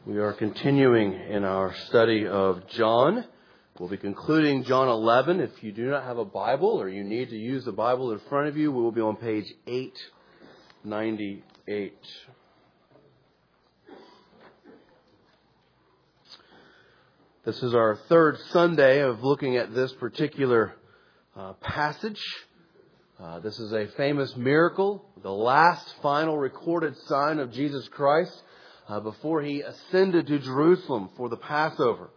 We are continuing in our study of John. We'll be concluding John 11. If you do not have a Bible or you need to use the Bible in front of you, we will be on page 898. This is our third Sunday of looking at this particular passage. This is a famous miracle, the last final recorded sign of Jesus Christ before he ascended to Jerusalem for the Passover.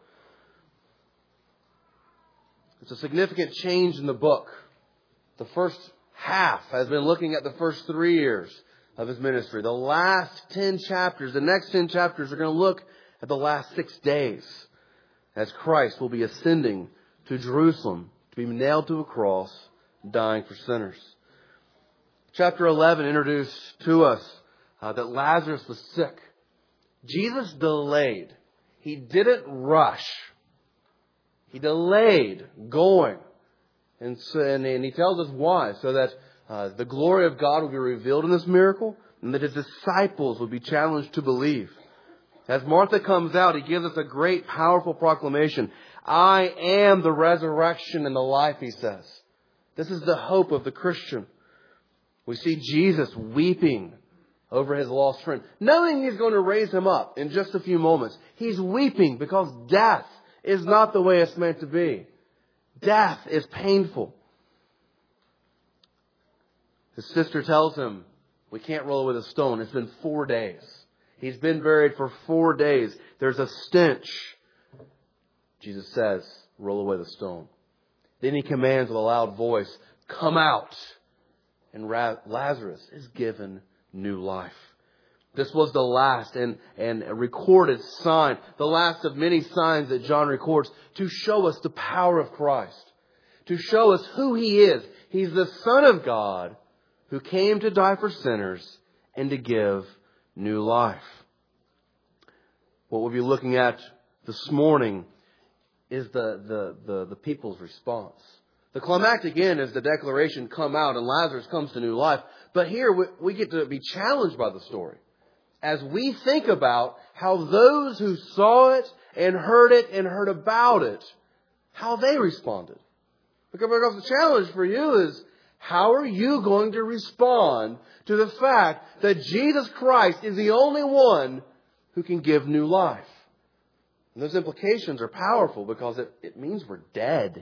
It's a significant change in the book. The first half has been looking at the first 3 years of his ministry. The last 10 chapters, the next 10 chapters are going to look at the last 6 days as Christ will be ascending to Jerusalem to be nailed to a cross, dying for sinners. Chapter 11 introduced to us that Lazarus was sick. Jesus delayed. He didn't rush. He delayed going. And he tells us why. So that the glory of God will be revealed in this miracle and that his disciples will be challenged to believe. As Martha comes out, he gives us a great, powerful proclamation. I am the resurrection and the life, he says. This is the hope of the Christian. We see Jesus weeping over his lost friend, knowing he's going to raise him up in just a few moments. He's weeping because death is not the way it's meant to be. Death is painful. His sister tells him, we can't roll away the stone. It's been 4 days. He's been buried for 4 days. There's a stench. Jesus says, roll away the stone. Then he commands with a loud voice, come out. And Lazarus is given new life. This was the last and a recorded sign, the last of many signs that John records to show us the power of Christ, to show us who he is. He's the Son of God who came to die for sinners and to give new life. What we'll be looking at this morning is the people's response. The climactic end is the declaration, come out, and Lazarus comes to new life. But here we get to be challenged by the story as we think about how those who saw it and heard about it, how they responded. Because the challenge for you is, how are you going to respond to the fact that Jesus Christ is the only one who can give new life? And those implications are powerful because it means we're dead.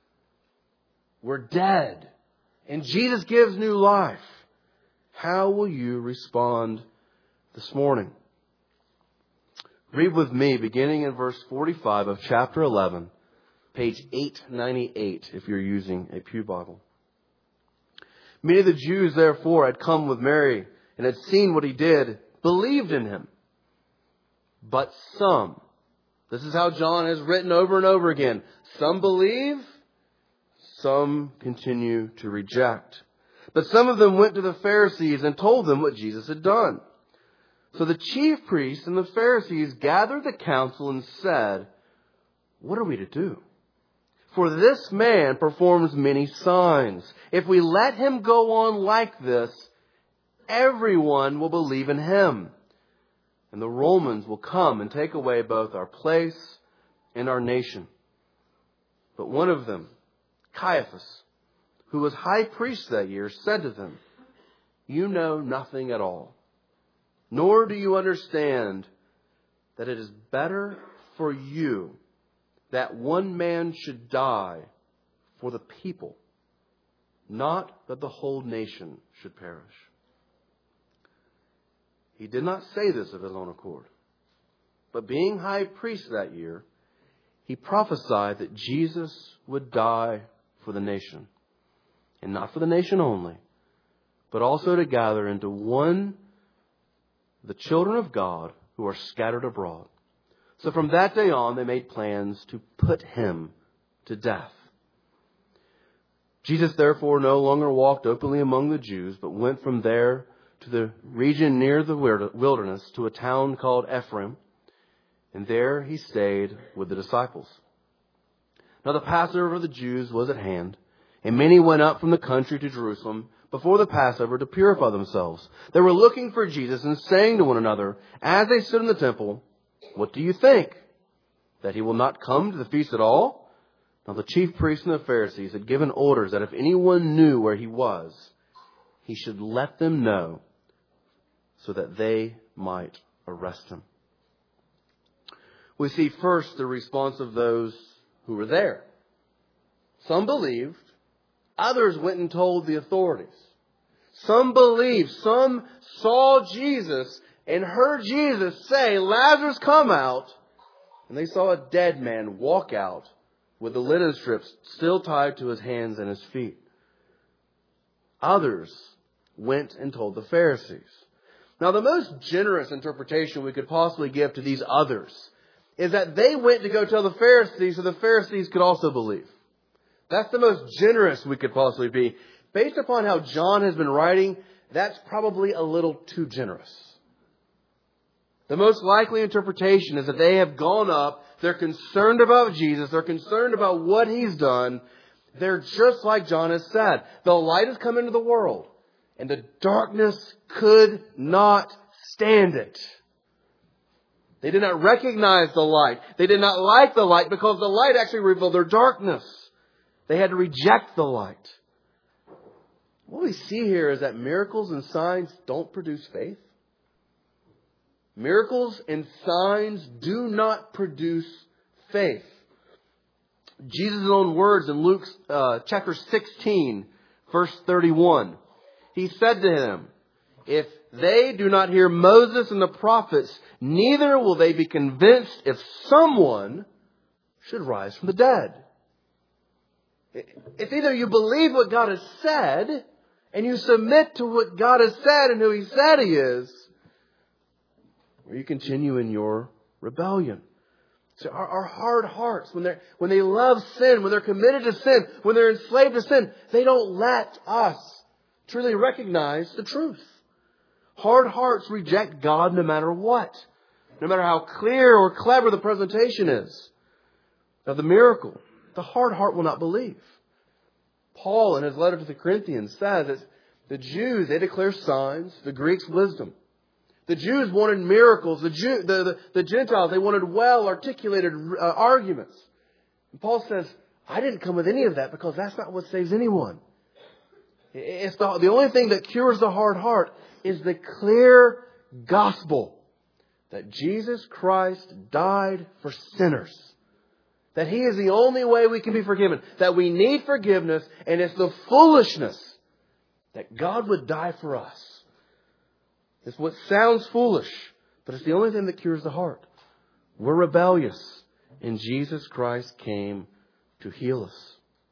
We're dead. And Jesus gives new life. How will you respond this morning? Read with me, beginning in verse 45 of chapter 11, page 898, if you're using a Pew Bible. Many of the Jews, therefore, had come with Mary and had seen what he did, believed in him. But some, this is how John has written over and over again, some believe, some continue to reject. But some of them went to the Pharisees and told them what Jesus had done. So the chief priests and the Pharisees gathered the council and said, what are we to do? For this man performs many signs. If we let him go on like this, everyone will believe in him. And the Romans will come and take away both our place and our nation. But one of them, Caiaphas, who was high priest that year, said to them, you know nothing at all, nor do you understand that it is better for you that one man should die for the people, not that the whole nation should perish. He did not say this of his own accord, but being high priest that year, he prophesied that Jesus would die for the nation, and not for the nation only, but also to gather into one the children of God who are scattered abroad. So from that day on, they made plans to put him to death. Jesus therefore no longer walked openly among the Jews, but went from there to the region near the wilderness to a town called Ephraim, and there he stayed with the disciples. Now the Passover of the Jews was at hand, and many went up from the country to Jerusalem before the Passover to purify themselves. They were looking for Jesus and saying to one another, as they stood in the temple, What do you think? That he will not come to the feast at all? Now the chief priests and the Pharisees had given orders that if anyone knew where he was, he should let them know so that they might arrest him. We see first the response of those who were there. Some believed. Others went and told the authorities. Some believed. Some saw Jesus and heard Jesus say, Lazarus, come out. And they saw a dead man walk out with the linen strips still tied to his hands and his feet. Others went and told the Pharisees. Now, the most generous interpretation we could possibly give to these others is that they went to go tell the Pharisees so the Pharisees could also believe. That's the most generous we could possibly be. Based upon how John has been writing, that's probably a little too generous. The most likely interpretation is that they have gone up, they're concerned about Jesus, they're concerned about what He's done. They're just like John has said. The light has come into the world, and the darkness could not stand it. They did not recognize the light. They did not like the light because the light actually revealed their darkness. They had to reject the light. What we see here is that miracles and signs don't produce faith. Miracles and signs do not produce faith. Jesus' own words in Luke chapter 16, verse 31. He said to him, if they do not hear Moses and the prophets, neither will they be convinced if someone should rise from the dead. It's either you believe what God has said and you submit to what God has said and who He said He is, or you continue in your rebellion. So our hard hearts, when they love sin, when they're committed to sin, when they're enslaved to sin, they don't let us truly recognize the truth. Hard hearts reject God no matter what. No matter how clear or clever the presentation is of the miracle, the hard heart will not believe. Paul, in his letter to the Corinthians, says that the Jews, they declare signs, the Greeks wisdom. The Jews wanted miracles. The Gentiles, they wanted well-articulated arguments. And Paul says, I didn't come with any of that because that's not what saves anyone. It's the only thing that cures the hard heart is the clear gospel that Jesus Christ died for sinners. That He is the only way we can be forgiven. That we need forgiveness, and it's the foolishness that God would die for us. It's what sounds foolish, but it's the only thing that cures the heart. We're rebellious, and Jesus Christ came to heal us.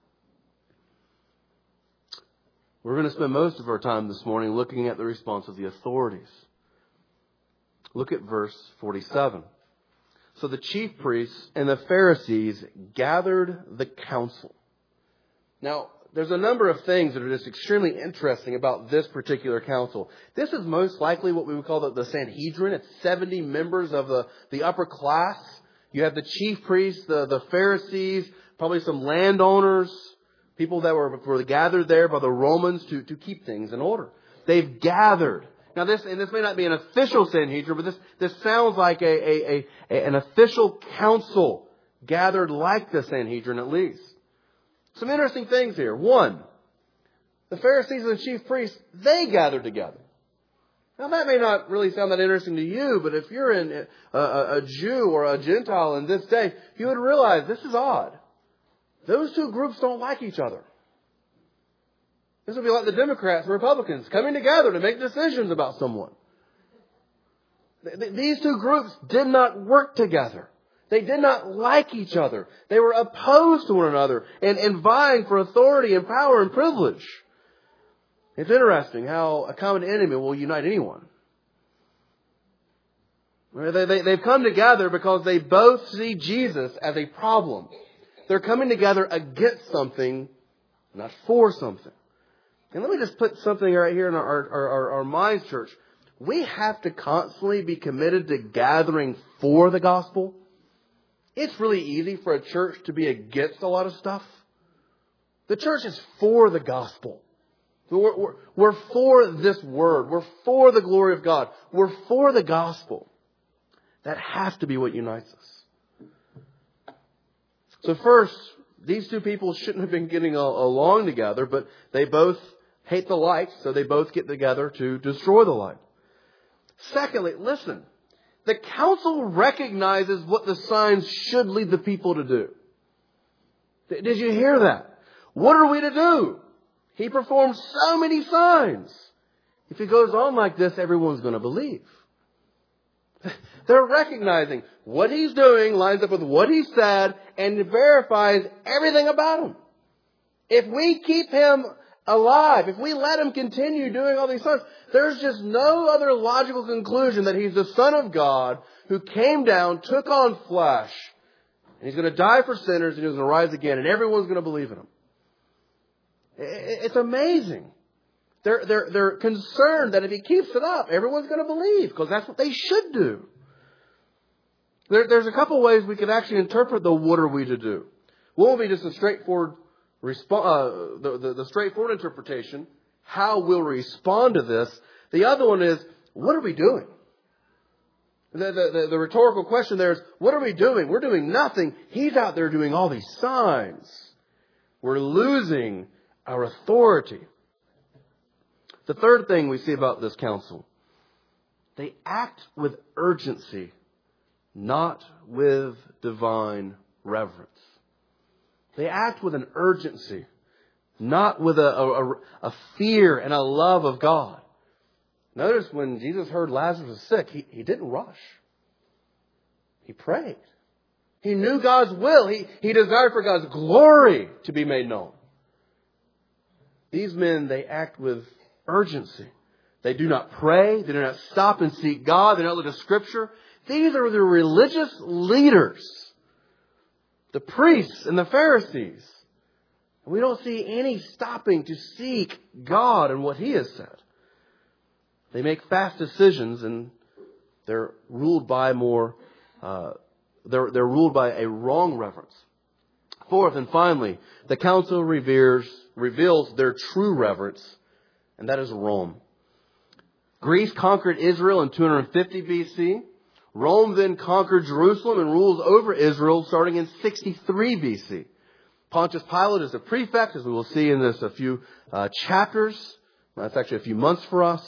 We're going to spend most of our time this morning looking at the response of the authorities. Look at verse 47. So the chief priests and the Pharisees gathered the council. Now, there's a number of things that are just extremely interesting about this particular council. This is most likely what we would call the Sanhedrin. It's 70 members of the upper class. You have the chief priests, the Pharisees, probably some landowners, people that were gathered there by the Romans to keep things in order. They've gathered. Now this may not be an official Sanhedrin, but this sounds like an official council gathered like the Sanhedrin at least. Some interesting things here. One, the Pharisees and the chief priests, they gathered together. Now that may not really sound that interesting to you, but if you're a Jew or a Gentile in this day, you would realize this is odd. Those two groups don't like each other. This would be like the Democrats and Republicans coming together to make decisions about someone. These two groups did not work together. They did not like each other. They were opposed to one another and vying for authority and power and privilege. It's interesting how a common enemy will unite anyone. They've come together because they both see Jesus as a problem. They're coming together against something, not for something. And let me just put something right here in our minds, church. We have to constantly be committed to gathering for the gospel. It's really easy for a church to be against a lot of stuff. The church is for the gospel. We're for this word. We're for the glory of God. We're for the gospel. That has to be what unites us. So first, these two people shouldn't have been getting along together, but they both hate the light, so they both get together to destroy the light. Secondly, listen. The council recognizes what the signs should lead the people to do. Did you hear that? What are we to do? He performed so many signs. If he goes on like this, everyone's going to believe. They're recognizing what he's doing lines up with what he said and verifies everything about him. If we keep him alive, if we let him continue doing all these signs, there's just no other logical conclusion that he's the Son of God who came down, took on flesh, and he's going to die for sinners and he's going to rise again, and everyone's going to believe in him. It's amazing. They're concerned that if he keeps it up, everyone's going to believe, because that's what they should do. There's a couple ways we could actually interpret the what are we to do. One will be just a straightforward the straightforward interpretation. How we'll respond to this. The other one is, what are we doing? The rhetorical question there is, what are we doing? We're doing nothing. He's out there doing all these signs. We're losing our authority. The third thing we see about this council, they act with urgency, not with divine reverence. They act with an urgency, not with a fear and a love of God. Notice when Jesus heard Lazarus was sick, he didn't rush. He prayed. He knew God's will. He desired for God's glory to be made known. These men, they act with urgency. They do not pray. They do not stop and seek God. They don't look at Scripture. These are the religious leaders, the priests and the Pharisees. And we don't see any stopping to seek God and what He has said. They make fast decisions, and they're ruled by they're ruled by a wrong reverence. Fourth and finally, the council reveals their true reverence, and that is Rome. Greece conquered Israel in 250 BC. Rome then conquered Jerusalem and rules over Israel starting in 63 BC. Pontius Pilate is the prefect, as we will see in this a few chapters. That's actually a few months for us.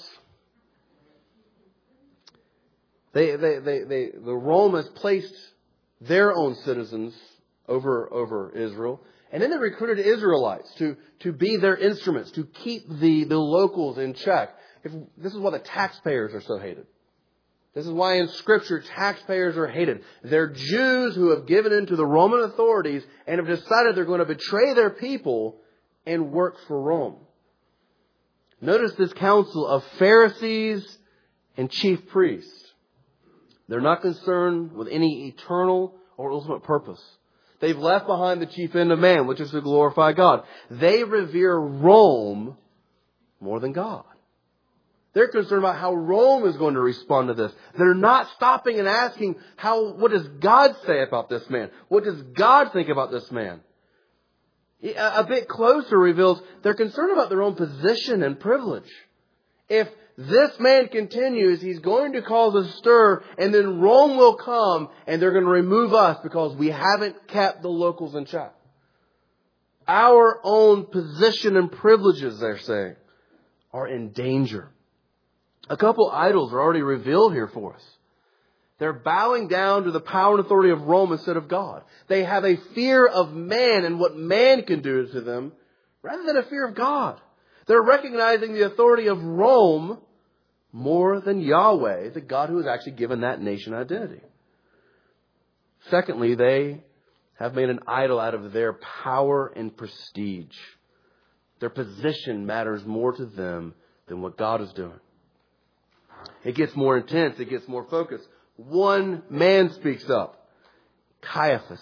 The Rome has placed their own citizens over Israel. And then they recruited Israelites to be their instruments, to keep the locals in check. This is why the taxpayers are so hated. This is why in Scripture taxpayers are hated. They're Jews who have given in to the Roman authorities and have decided they're going to betray their people and work for Rome. Notice this council of Pharisees and chief priests. They're not concerned with any eternal or ultimate purpose. They've left behind the chief end of man, which is to glorify God. They revere Rome more than God. They're concerned about how Rome is going to respond to this. They're not stopping and asking, what does God say about this man? What does God think about this man? A bit closer reveals they're concerned about their own position and privilege. If this man continues, he's going to cause a stir, and then Rome will come and they're going to remove us because we haven't kept the locals in check. Our own position and privileges, they're saying, are in danger. A couple idols are already revealed here for us. They're bowing down to the power and authority of Rome instead of God. They have a fear of man and what man can do to them rather than a fear of God. They're recognizing the authority of Rome more than Yahweh, the God who has actually given that nation identity. Secondly, they have made an idol out of their power and prestige. Their position matters more to them than what God is doing. It gets more intense. It gets more focused. One man speaks up. Caiaphas.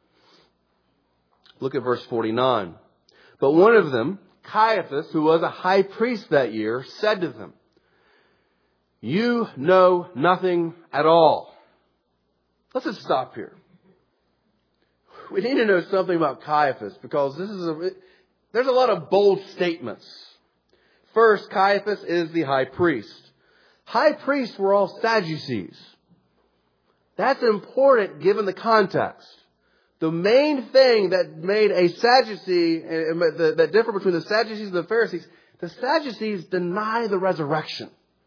Look at verse 49. But one of them, Caiaphas, who was a high priest that year, said to them, "You know nothing at all." Let's just stop here. We need to know something about Caiaphas because there's a lot of bold statements. First, Caiaphas is the high priest. High priests were all Sadducees. That's important given the context. The main thing that made a Sadducee, that differed between the Sadducees and the Pharisees, the Sadducees deny the resurrection.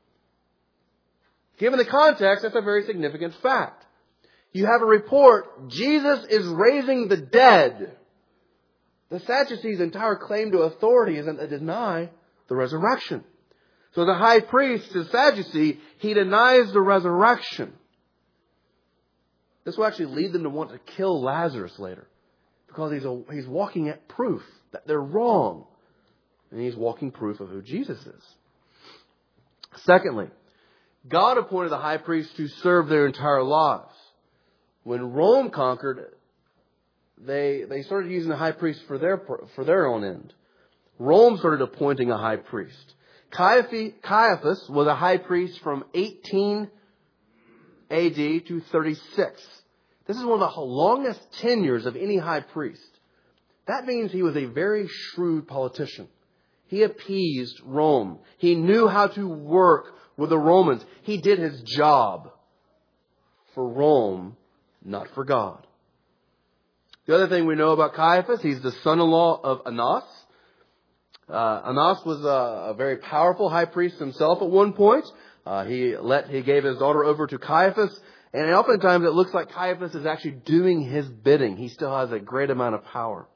Given the context, that's a very significant fact. You have a report, Jesus is raising the dead. The Sadducees' entire claim to authority is that they deny the resurrection. So the high priest, the Sadducee, he denies the resurrection. This will actually lead them to want to kill Lazarus later, because he's walking at proof that they're wrong. And he's walking proof of who Jesus is. Secondly, God appointed the high priest to serve their entire lives. When Rome conquered, they started using the high priest for their own end. Rome started appointing a high priest. Caiaphas was a high priest from 18 AD to 36. This is one of the longest tenures of any high priest. That means he was a very shrewd politician. He appeased Rome. He knew how to work with the Romans. He did his job for Rome, not for God. The other thing we know about Caiaphas, he's the son-in-law of Annas. Annas was a very powerful high priest himself at one point. He gave his daughter over to Caiaphas, and oftentimes it looks like Caiaphas is actually doing his bidding. He still has a great amount of power.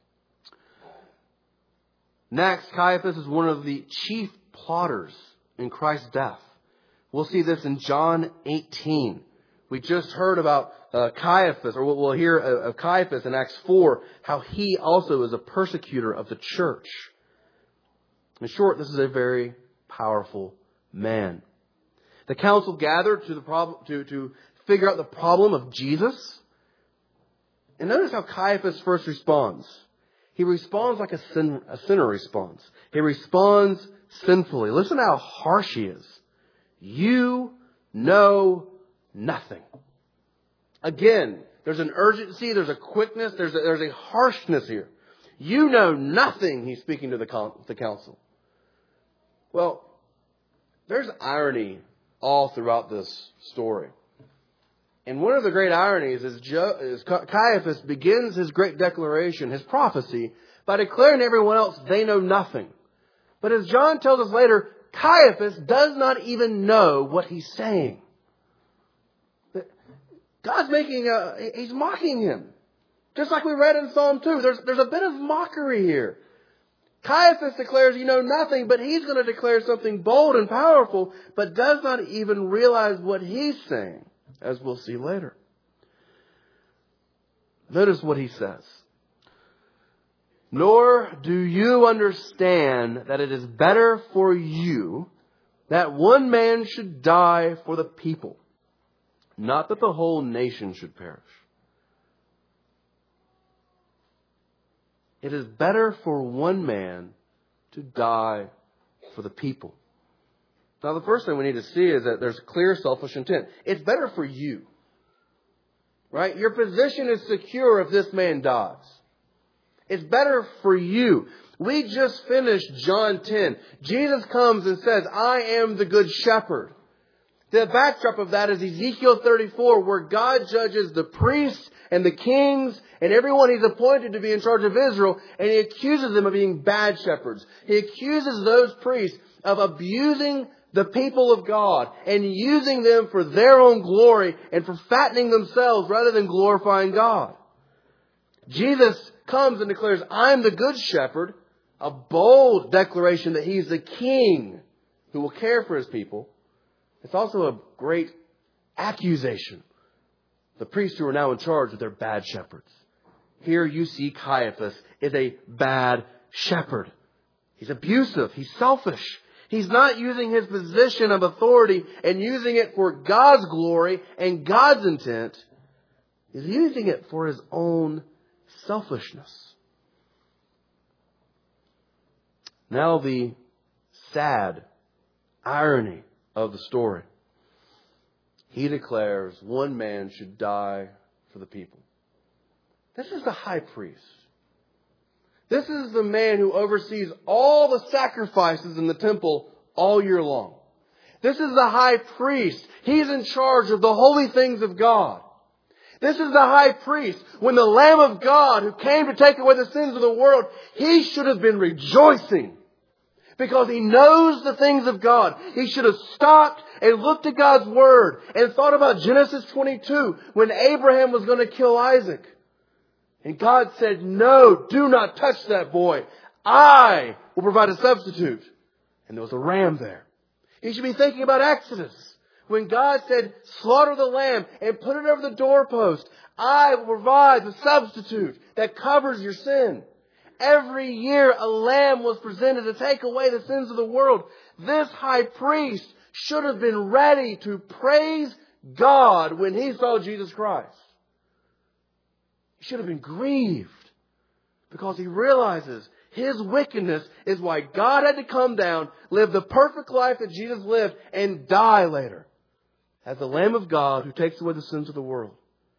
Next, Caiaphas is one of the chief plotters in Christ's death. We'll see this in John 18. We just heard about Caiaphas, or we'll hear of Caiaphas in Acts 4, how he also is a persecutor of the church. In short, this is a very powerful man. The council gathered to figure out the problem of Jesus. And notice how Caiaphas first responds. He responds like a sinner responds. He responds sinfully. Listen to how harsh he is. You know nothing. Again, there's an urgency, there's a quickness, there's a harshness here. You know nothing, he's speaking to the council. Well, there's irony all throughout this story. And one of the great ironies is Caiaphas begins his great declaration, his prophecy, by declaring to everyone else they know nothing. But as John tells us later, Caiaphas does not even know what he's saying. God's he's mocking him. Just like we read in Psalm 2, there's a bit of mockery here. Caiaphas declares you know nothing, but he's going to declare something bold and powerful, but does not even realize what he's saying, as we'll see later. Notice what he says. Nor do you understand that it is better for you that one man should die for the people, not that the whole nation should perish. It is better for one man to die for the people. Now, the first thing we need to see is that there's clear selfish intent. It's better for you. Right? Your position is secure if this man dies. It's better for you. We just finished John 10. Jesus comes and says, I am the good shepherd. The backdrop of that is Ezekiel 34, where God judges the priests and the kings and everyone he's appointed to be in charge of Israel, and he accuses them of being bad shepherds. He accuses those priests of abusing the people of God and using them for their own glory and for fattening themselves rather than glorifying God. Jesus comes and declares, I'm the good shepherd, a bold declaration that he's the king who will care for his people. It's also a great accusation. The priests who are now in charge of their bad shepherds. Here you see Caiaphas is a bad shepherd. He's abusive. He's selfish. He's not using his position of authority and using it for God's glory and God's intent. He's using it for his own selfishness. Now the sad irony of the story. He declares one man should die for the people. This is the high priest. This is the man who oversees all the sacrifices in the temple all year long. This is the high priest. He's in charge of the holy things of God. This is the high priest. When the Lamb of God who came to take away the sins of the world, he should have been rejoicing. Because he knows the things of God. He should have stopped and looked at God's Word and thought about Genesis 22 when Abraham was going to kill Isaac. And God said, no, do not touch that boy. I will provide a substitute. And there was a ram there. He should be thinking about Exodus. When God said, slaughter the lamb and put it over the doorpost. I will provide the substitute that covers your sin. Every year a lamb was presented to take away the sins of the world. This high priest should have been ready to praise God when he saw Jesus Christ. He should have been grieved because he realizes his wickedness is why God had to come down, live the perfect life that Jesus lived, and die later as the Lamb of God who takes away the sins of the world.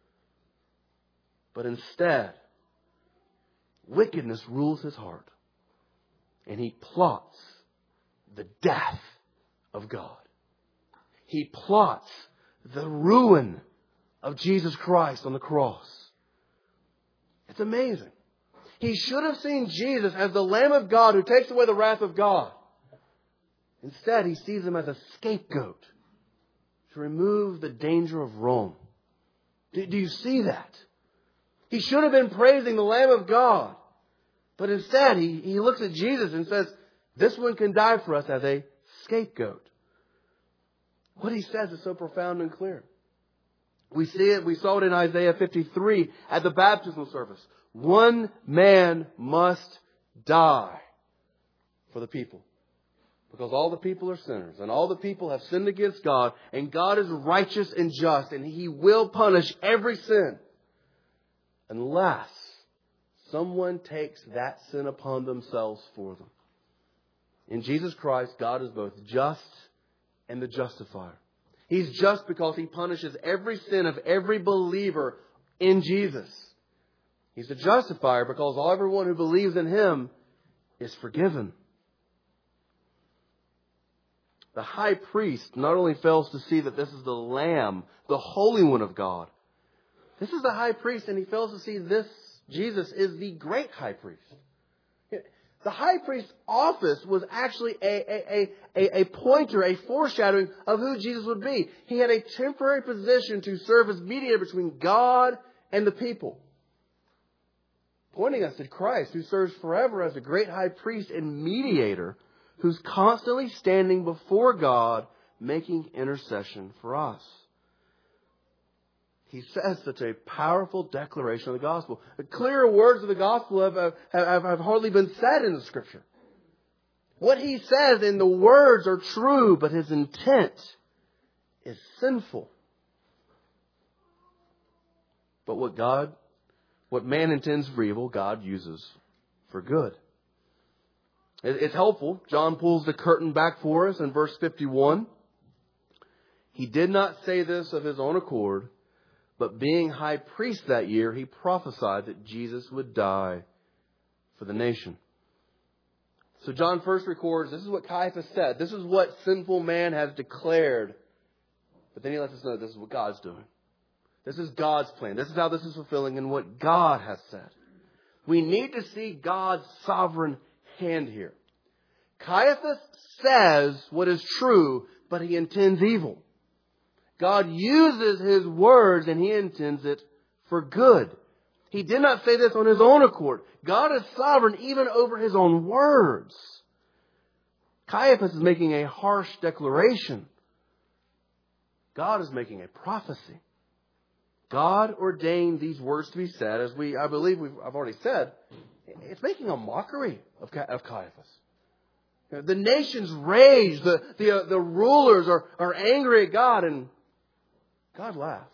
But instead, wickedness rules his heart. And he plots the death of God. He plots the ruin of Jesus Christ on the cross. It's amazing. He should have seen Jesus as the Lamb of God who takes away the wrath of God. Instead, he sees him as a scapegoat to remove the danger of Rome. Do you see that? He should have been praising the Lamb of God. But instead, he looks at Jesus and says, this one can die for us as a scapegoat. What he says is so profound and clear. We saw it in Isaiah 53 at the baptismal service. One man must die for the people. Because all the people are sinners and all the people have sinned against God, and God is righteous and just, and he will punish every sin unless someone takes that sin upon themselves for them. In Jesus Christ, God is both just and the justifier. He's just because he punishes every sin of every believer in Jesus. He's the justifier because everyone who believes in him is forgiven. The high priest not only fails to see that this is the Lamb, the Holy One of God. This is the high priest, and he fails to see this Jesus is the great high priest. The high priest's office was actually a pointer, a foreshadowing of who Jesus would be. He had a temporary position to serve as mediator between God and the people, pointing us to Christ, who serves forever as a great high priest and mediator, who's constantly standing before God, making intercession for us. He says such a powerful declaration of the gospel. The clearer words of the gospel have hardly been said in the Scripture. What he says in the words are true, but his intent is sinful. But what man intends for evil, God uses for good. It's helpful. John pulls the curtain back for us in verse 51. He did not say this of his own accord, but being high priest that year, he prophesied that Jesus would die for the nation. So John first records, this is what Caiaphas said. This is what sinful man has declared. But then he lets us know this is what God's doing. This is God's plan. This is how this is fulfilling in what God has said. We need to see God's sovereign hand here. Caiaphas says what is true, but he intends evil. God uses his words and he intends it for good. He did not say this on his own accord. God is sovereign even over his own words. Caiaphas is making a harsh declaration. God is making a prophecy. God ordained these words to be said, as I've already said. It's making a mockery of Caiaphas. The nations rage. The rulers are angry at God, and God laughs.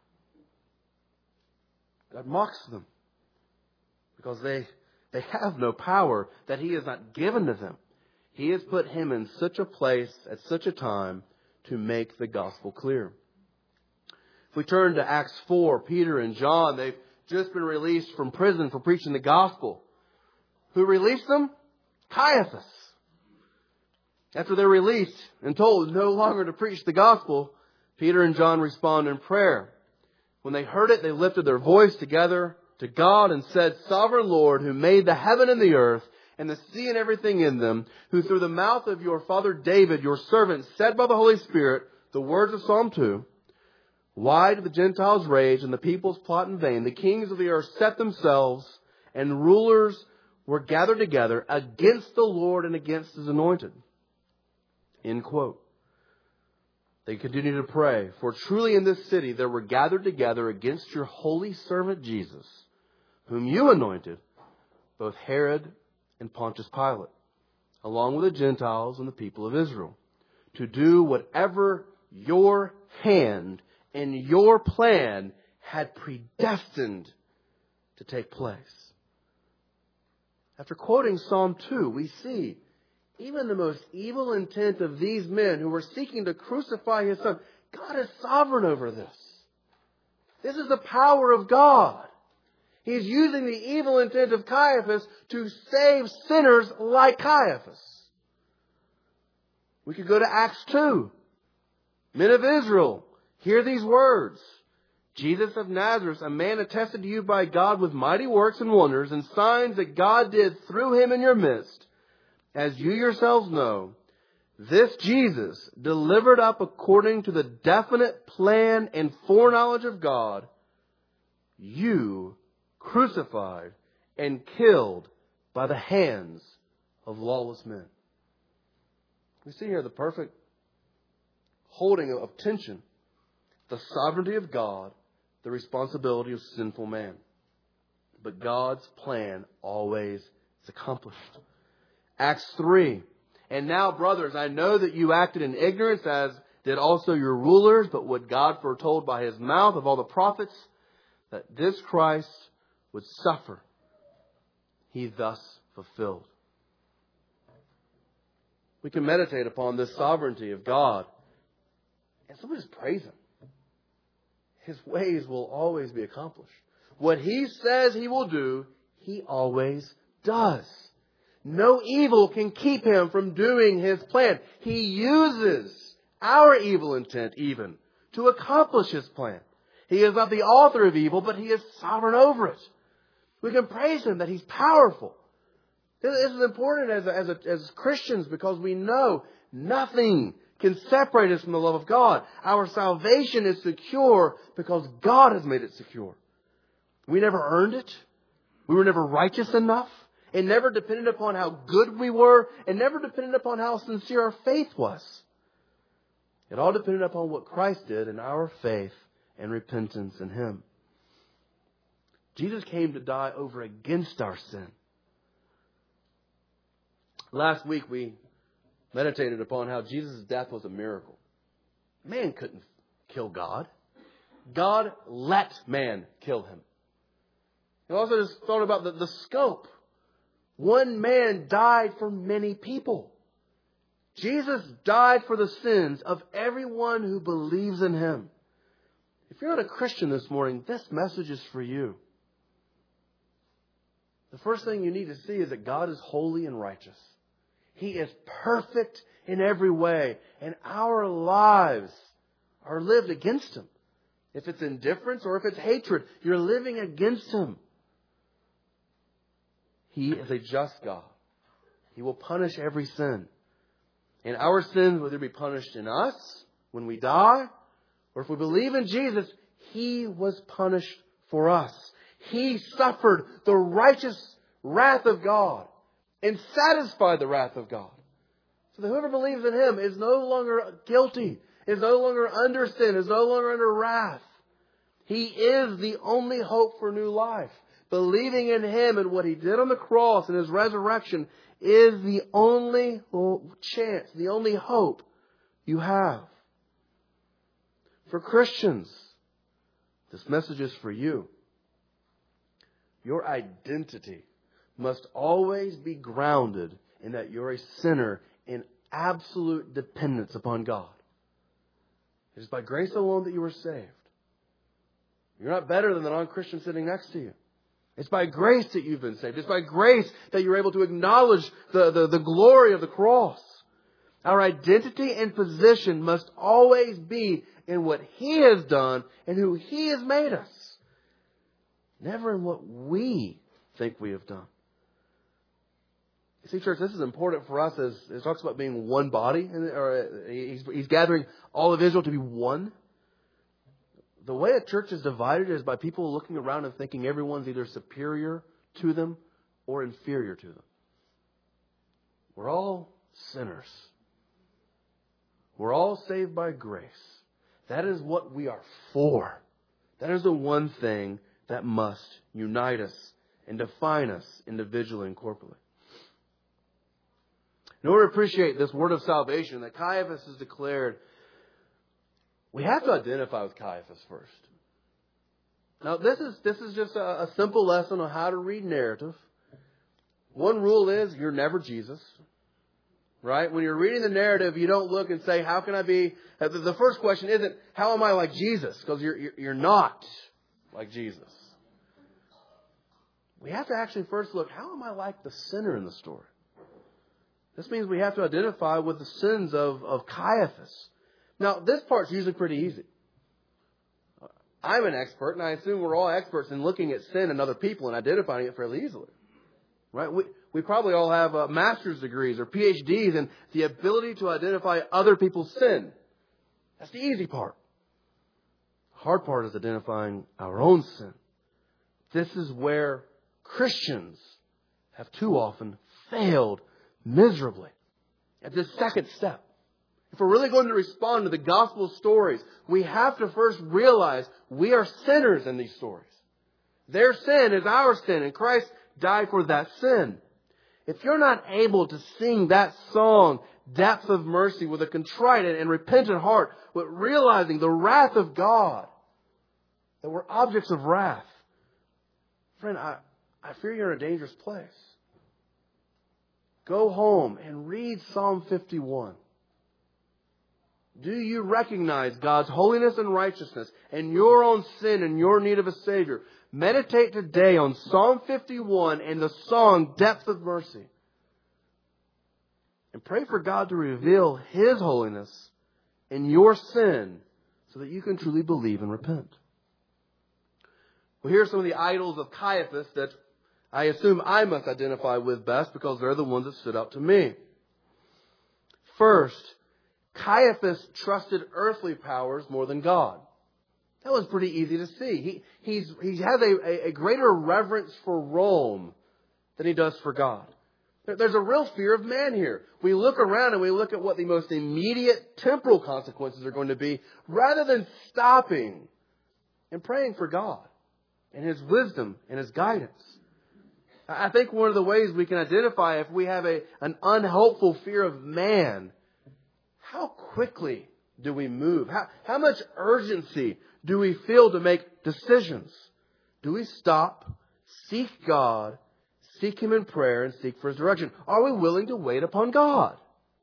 God mocks them because they have no power that he has not given to them. He has put him in such a place at such a time to make the gospel clear. If we turn to Acts 4, Peter and John, they've just been released from prison for preaching the gospel. Who released them? Caiaphas. After they're released and told no longer to preach the gospel, Peter and John respond in prayer. When they heard it, they lifted their voice together to God and said, Sovereign Lord, who made the heaven and the earth and the sea and everything in them, who through the mouth of your father David, your servant, said by the Holy Spirit the words of Psalm 2, why do the Gentiles rage and the peoples plot in vain? The kings of the earth set themselves and rulers were gathered together against the Lord and against His anointed. End quote. They continue to pray, for truly in this city there were gathered together against your holy servant Jesus, whom you anointed, both Herod and Pontius Pilate, along with the Gentiles and the people of Israel, to do whatever your hand and your plan had predestined to take place. After quoting Psalm 2, we see even the most evil intent of these men who were seeking to crucify His Son, God is sovereign over this. This is the power of God. He's using the evil intent of Caiaphas to save sinners like Caiaphas. We could go to Acts 2. Men of Israel, hear these words. Jesus of Nazareth, a man attested to you by God with mighty works and wonders and signs that God did through Him in your midst, as you yourselves know, this Jesus, delivered up according to the definite plan and foreknowledge of God, you crucified and killed by the hands of lawless men. We see here the perfect holding of tension. The sovereignty of God, the responsibility of sinful man. But God's plan always is accomplished. Acts 3. And now, brothers, I know that you acted in ignorance, as did also your rulers, but what God foretold by His mouth of all the prophets, that this Christ would suffer, He thus fulfilled. We can meditate upon this sovereignty of God. And somebody just praise Him. His ways will always be accomplished. What He says He will do, He always does. No evil can keep Him from doing His plan. He uses our evil intent even to accomplish His plan. He is not the author of evil, but He is sovereign over it. We can praise Him that He's powerful. This is important as Christians, because we know nothing can separate us from the love of God. Our salvation is secure because God has made it secure. We never earned it. We were never righteous enough. It never depended upon how good we were. It never depended upon how sincere our faith was. It all depended upon what Christ did in our faith and repentance in Him. Jesus came to die over against our sin. Last week we meditated upon how Jesus' death was a miracle. Man couldn't kill God. God let man kill Him. We also just thought about the scope. One man died for many people. Jesus died for the sins of everyone who believes in Him. If you're not a Christian this morning, this message is for you. The first thing you need to see is that God is holy and righteous. He is perfect in every way, and our lives are lived against Him. If it's indifference or if it's hatred, you're living against Him. He is a just God. He will punish every sin. And our sins will either be punished in us when we die, or if we believe in Jesus, He was punished for us. He suffered the righteous wrath of God and satisfied the wrath of God. So that whoever believes in Him is no longer guilty, is no longer under sin, is no longer under wrath. He is the only hope for new life. Believing in Him and what He did on the cross and His resurrection is the only chance, the only hope you have. For Christians, this message is for you. Your identity must always be grounded in that you're a sinner in absolute dependence upon God. It is by grace alone that you are saved. You're not better than the non-Christian sitting next to you. It's by grace that you've been saved. It's by grace that you're able to acknowledge the glory of the cross. Our identity and position must always be in what He has done and who He has made us. Never in what we think we have done. You see, church, this is important for us as it talks about being one body. He's gathering all of Israel to be one. The way a church is divided is by people looking around and thinking everyone's either superior to them or inferior to them. We're all sinners. We're all saved by grace. That is what we are for. That is the one thing that must unite us and define us individually and corporately. In order to appreciate this word of salvation that Caiaphas has declared, we have to identify with Caiaphas first. Now, this is just a simple lesson on how to read narrative. One rule is you're never Jesus. Right? When you're reading the narrative, you don't look and say, how can I be... The first question isn't, how am I like Jesus? Because you're not like Jesus. We have to actually first look, how am I like the sinner in the story? This means we have to identify with the sins of Caiaphas. Now, this part's usually pretty easy. I'm an expert, and I assume we're all experts in looking at sin in other people and identifying it fairly easily. Right? We probably all have master's degrees or PhDs in the ability to identify other people's sin. That's the easy part. The hard part is identifying our own sin. This is where Christians have too often failed miserably at this second step. If we're really going to respond to the gospel stories, we have to first realize we are sinners in these stories. Their sin is our sin, and Christ died for that sin. If you're not able to sing that song, Depth of Mercy, with a contrite and repentant heart, with realizing the wrath of God, that we're objects of wrath, friend, I fear you're in a dangerous place. Go home and read Psalm 51. Do you recognize God's holiness and righteousness and your own sin and your need of a Savior? Meditate today on Psalm 51 and the song Depth of Mercy. And pray for God to reveal His holiness in your sin so that you can truly believe and repent. Well, here are some of the idols of Caiaphas that I assume I must identify with best because they're the ones that stood out to me. First, Caiaphas trusted earthly powers more than God. That was pretty easy to see. He has a greater reverence for Rome than he does for God. There's a real fear of man here. We look around and we look at what the most immediate temporal consequences are going to be rather than stopping and praying for God and His wisdom and His guidance. I think one of the ways we can identify if we have an unhelpful fear of man, how quickly do we move? How much urgency do we feel to make decisions? Do we stop, seek God, seek Him in prayer, and seek for His direction? Are we willing to wait upon God?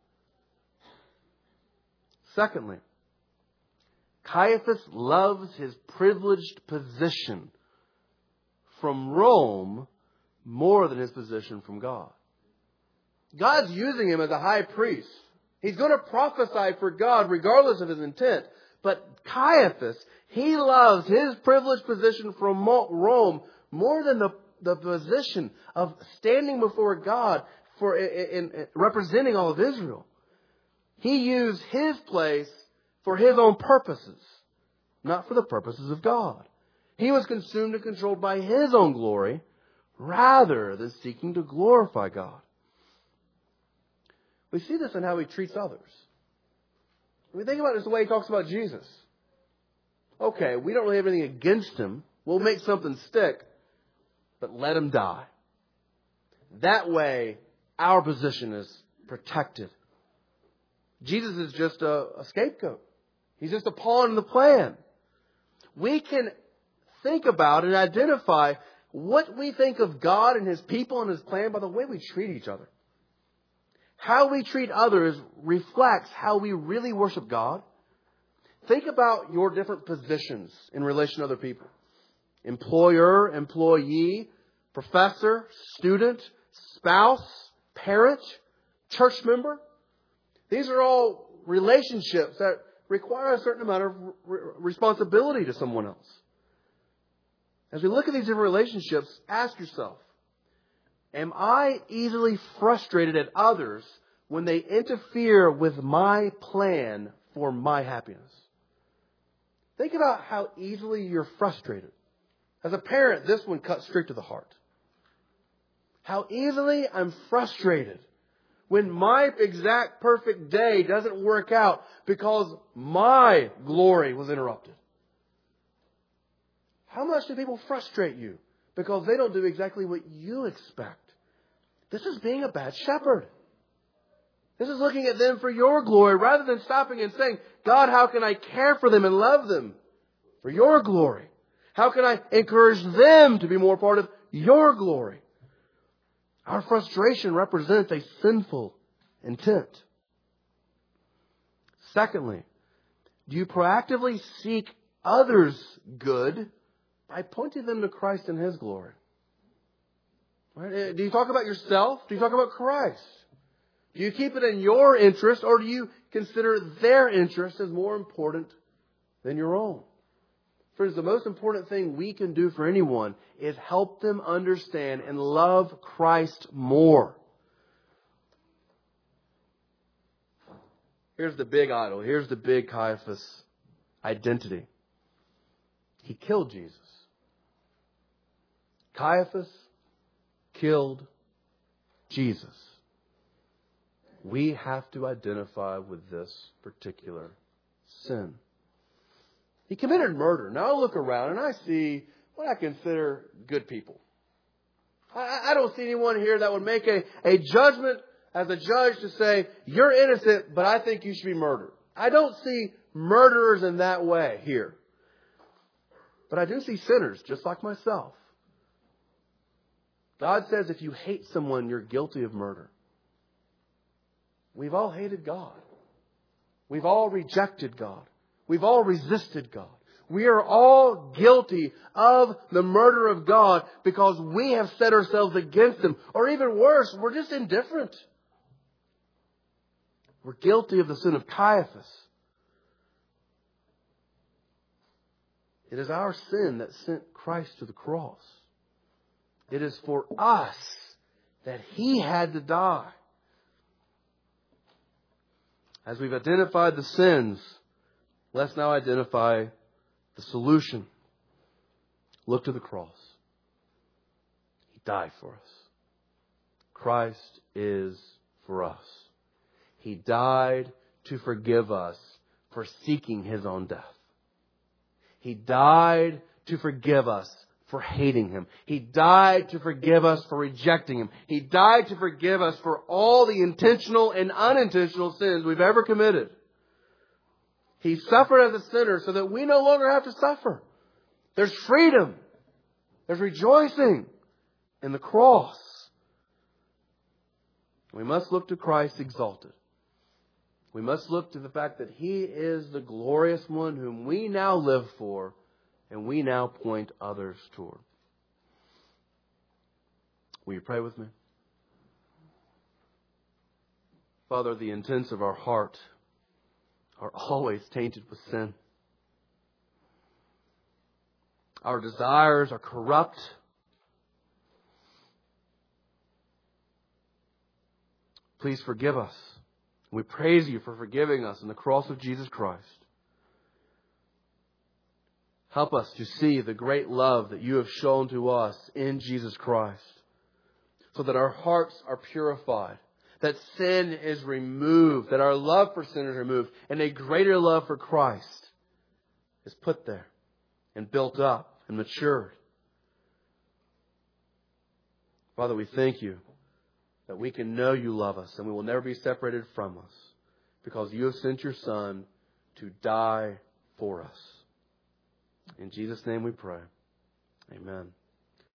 Secondly, Caiaphas loves his privileged position from Rome more than his position from God. God's using him as a high priest. He's going to prophesy for God regardless of his intent. But Caiaphas, he loves his privileged position from Rome more than the position of standing before God in representing all of Israel. He used his place for his own purposes, not for the purposes of God. He was consumed and controlled by his own glory rather than seeking to glorify God. We see this in how he treats others. When we think about it, it's the way he talks about Jesus. Okay, we don't really have anything against him. We'll make something stick, but let him die. That way, our position is protected. Jesus is just a scapegoat. He's just a pawn in the plan. We can think about and identify what we think of God and His people and His plan by the way we treat each other. How we treat others reflects how we really worship God. Think about your different positions in relation to other people. Employer, employee, professor, student, spouse, parent, church member. These are all relationships that require a certain amount of responsibility to someone else. As we look at these different relationships, ask yourself, am I easily frustrated at others when they interfere with my plan for my happiness? Think about how easily you're frustrated. As a parent, this one cuts straight to the heart. How easily I'm frustrated when my exact perfect day doesn't work out because my glory was interrupted. How much do people frustrate you because they don't do exactly what you expect? This is being a bad shepherd. This is looking at them for your glory rather than stopping and saying, God, how can I care for them and love them for your glory? How can I encourage them to be more part of your glory? Our frustration represents a sinful intent. Secondly, do you proactively seek others' good by pointing them to Christ and His glory? Right? Do you talk about yourself? Do you talk about Christ? Do you keep it in your interest, or do you consider their interest as more important than your own? Friends, the most important thing we can do for anyone is help them understand and love Christ more. Here's the big idol. Here's the big Caiaphas identity. He killed Jesus. Caiaphas killed Jesus. We have to identify with this particular sin. He committed murder. Now I look around and I see what I consider good people. I don't see anyone here that would make a judgment as a judge to say, you're innocent, but I think you should be murdered. I don't see murderers in that way here. But I do see sinners, just like myself. God says if you hate someone, you're guilty of murder. We've all hated God. We've all rejected God. We've all resisted God. We are all guilty of the murder of God because we have set ourselves against Him. Or even worse, we're just indifferent. We're guilty of the sin of Caiaphas. It is our sin that sent Christ to the cross. It is for us that He had to die. As we've identified the sins, let's now identify the solution. Look to the cross. He died for us. Christ is for us. He died to forgive us for seeking His own death. He died to forgive us for hating Him. He died to forgive us for rejecting Him. He died to forgive us for all the intentional and unintentional sins we've ever committed. He suffered as a sinner so that we no longer have to suffer. There's freedom. There's rejoicing in the cross. We must look to Christ exalted. We must look to the fact that He is the glorious one whom we now live for and we now point others toward. Will you pray with me? Father, the intents of our heart are always tainted with sin. Our desires are corrupt. Please forgive us. We praise You for forgiving us in the cross of Jesus Christ. Help us to see the great love that You have shown to us in Jesus Christ, so that our hearts are purified, that sin is removed, that our love for sin is removed, and a greater love for Christ is put there and built up and matured. Father, we thank You that we can know You love us and we will never be separated from us because You have sent Your Son to die for us. In Jesus' name we pray. Amen.